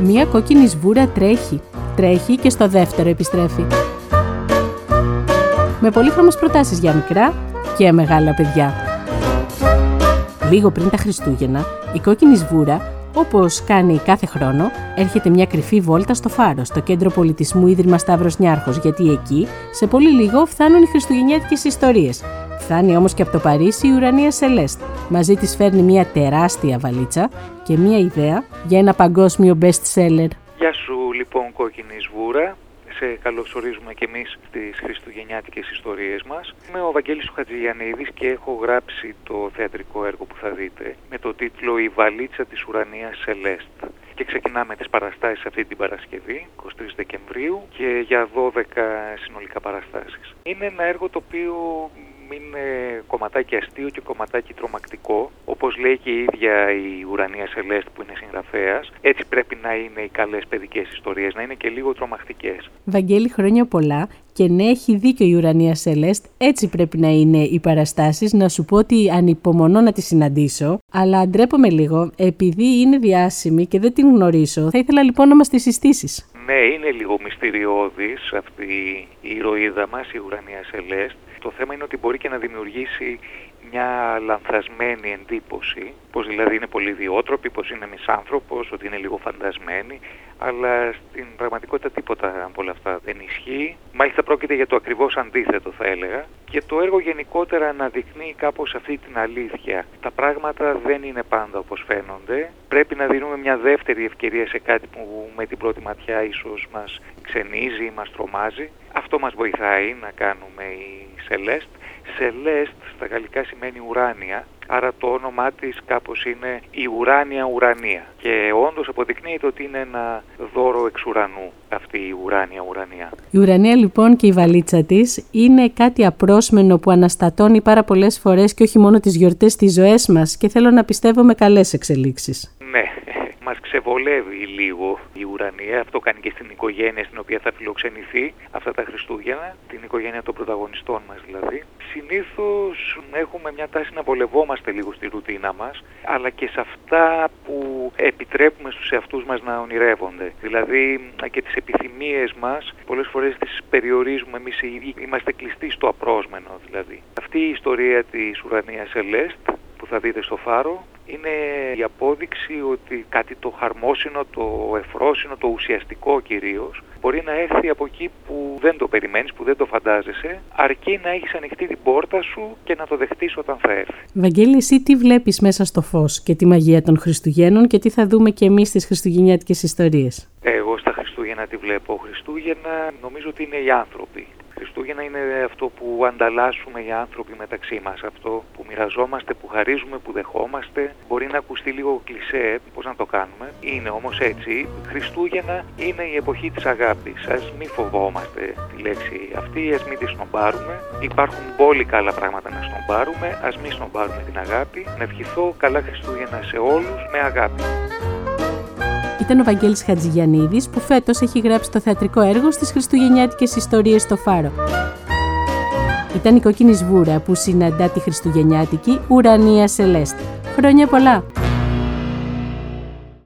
Μία κόκκινη σβούρα τρέχει και στο δεύτερο επιστρέφει. Με πολύχρωμες προτάσεις για μικρά και μεγάλα παιδιά. Λίγο πριν τα Χριστούγεννα, η κόκκινη σβούρα, όπως κάνει κάθε χρόνο, έρχεται μια κρυφή βόλτα στο Φάρο, στο Κέντρο Πολιτισμού Ίδρυμα Σταύρος Νιάρχος, γιατί εκεί, σε πολύ λίγο, φτάνουν οι χριστουγεννιάτικες ιστορίες. Φτάνει όμως και από το Παρίσι η Ουρανία Σελέστ. Μαζί της φέρνει μια τεράστια βαλίτσα και μια ιδέα για ένα παγκόσμιο best seller. Γεια σου λοιπόν κόκκινη σβούρα. Σε καλωσορίζουμε και εμείς στις χριστουγεννιάτικες ιστορίες μας. Είμαι ο Βαγγέλης Χατζηγιαννίδης και έχω γράψει το θεατρικό έργο που θα δείτε με το τίτλο «Η βαλίτσα της Ουρανίας Σελέστ». Και ξεκινάμε τις παραστάσεις αυτή την Παρασκευή, 23 Δεκεμβρίου, και για 12 συνολικά παραστάσεις. Είναι ένα έργο το οποίο είναι κομματάκι αστείο και κομματάκι τρομακτικό. Όπως λέει και η ίδια η Ουρανία Σελέστ που είναι συγγραφέας, έτσι πρέπει να είναι οι καλές παιδικές ιστορίες, να είναι και λίγο τρομακτικές. Βαγγέλη, χρόνια πολλά. Και ναι, έχει δίκιο η Ουρανία Σελέστ, έτσι πρέπει να είναι οι παραστάσεις. Να σου πω ότι ανυπομονώ να τη συναντήσω, αλλά ντρέπομαι λίγο, επειδή είναι διάσημη και δεν την γνωρίζω. Θα ήθελα λοιπόν να μας τη συστήσεις. Ναι, είναι λίγο μυστηριώδης αυτή η ηρωίδα μας, η Ουρανία Σελέστ. Το θέμα είναι ότι μπορεί και να δημιουργήσει μια λανθασμένη εντύπωση, πως δηλαδή είναι πολύ ιδιότροπη, πως είναι μισάνθρωπος, ότι είναι λίγο φαντασμένη, αλλά στην πραγματικότητα τίποτα από όλα αυτά δεν ισχύει. Μάλιστα πρόκειται για το ακριβώς αντίθετο, θα έλεγα. Και το έργο γενικότερα αναδεικνύει κάπως αυτή την αλήθεια. Τα πράγματα δεν είναι πάντα όπως φαίνονται. Πρέπει να δίνουμε μια δεύτερη ευκαιρία σε κάτι που με την πρώτη ματιά ίσως μας ξενίζει ή μας τρομάζει. Αυτό μας βοηθάει να κάνουμε η Σελέστ. Σελέστ στα γαλλικά σημαίνει ουράνια, άρα το όνομά της κάπως είναι η ουράνια ουρανία. Και όντως αποδεικνύεται ότι είναι ένα δώρο εξ ουρανού αυτή η ουράνια ουρανία. Η ουρανία λοιπόν και η βαλίτσα της είναι κάτι απρόσμενο που αναστατώνει πάρα πολλές φορές και όχι μόνο τις γιορτές, στις ζωές μας, και θέλω να πιστεύω με καλές εξελίξεις. Ναι. Μας ξεβολεύει λίγο η ουρανία, αυτό κάνει και στην οικογένεια στην οποία θα φιλοξενηθεί αυτά τα Χριστούγεννα, την οικογένεια των πρωταγωνιστών μας δηλαδή. Συνήθως έχουμε μια τάση να βολευόμαστε λίγο στη ρουτίνα μας, αλλά και σε αυτά που επιτρέπουμε στους εαυτούς μας να ονειρεύονται. Δηλαδή και τις επιθυμίες μας πολλές φορές τις περιορίζουμε εμείς οι ίδιοι, είμαστε κλειστοί στο απρόσμενο δηλαδή. Αυτή η ιστορία της Ουρανίας Σελέστ που θα δείτε στο Φάρο είναι η απόδειξη ότι κάτι το χαρμόσυνο, το ευφρόσυνο, το ουσιαστικό κυρίως, μπορεί να έρθει από εκεί που δεν το περιμένεις, που δεν το φαντάζεσαι, αρκεί να έχεις ανοιχτεί την πόρτα σου και να το δεχτείς όταν θα έρθει. Βαγγέλη, εσύ τι βλέπεις μέσα στο φως και τη μαγεία των Χριστουγέννων και τι θα δούμε και εμείς στις χριστουγεννιάτικες ιστορίες? Εγώ στα Χριστούγεννα τι βλέπω? Χριστούγεννα νομίζω ότι είναι οι άνθρωποι. Χριστούγεννα είναι αυτό που ανταλλάσσουμε οι άνθρωποι μεταξύ μας, αυτό που μοιραζόμαστε, που χαρίζουμε, που δεχόμαστε. Μπορεί να ακουστεί λίγο κλισέ, πώς να το κάνουμε. Είναι όμως έτσι. Χριστούγεννα είναι η εποχή της αγάπης. Ας μην φοβόμαστε τη λέξη αυτή, ας μην τη σνομπάρουμε. Υπάρχουν πολύ καλά πράγματα να σνομπάρουμε, ας μην σνομπάρουμε την αγάπη. Να ευχηθώ καλά Χριστούγεννα σε όλους με αγάπη. Ήταν ο Βαγγέλης Χατζηγιαννίδης που φέτος έχει γράψει το θεατρικό έργο στις χριστουγεννιάτικες ιστορίες στο Φάρο. Ήταν η κόκκινη σβούρα που συναντά τη χριστουγεννιάτικη Ουρανία Σελέστ. Χρόνια πολλά!